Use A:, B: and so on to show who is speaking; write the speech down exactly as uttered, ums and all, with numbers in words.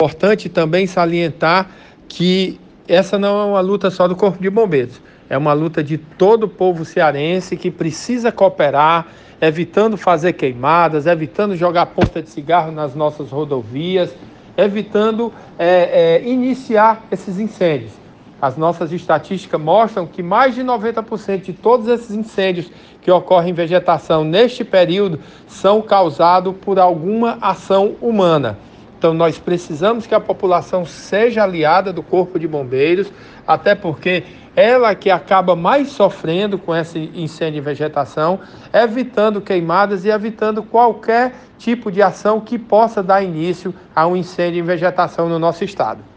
A: Importante também salientar que essa não é uma luta só do Corpo de Bombeiros, é uma luta de todo o povo cearense que precisa cooperar, evitando fazer queimadas, evitando jogar ponta de cigarro nas nossas rodovias, evitando é, é, iniciar esses incêndios. As nossas estatísticas mostram que mais de noventa por cento de todos esses incêndios que ocorrem em vegetação neste período são causados por alguma ação humana. Então, nós precisamos que a população seja aliada do Corpo de Bombeiros, até porque ela que acaba mais sofrendo com esse incêndio em vegetação, evitando queimadas e evitando qualquer tipo de ação que possa dar início a um incêndio em vegetação no nosso estado.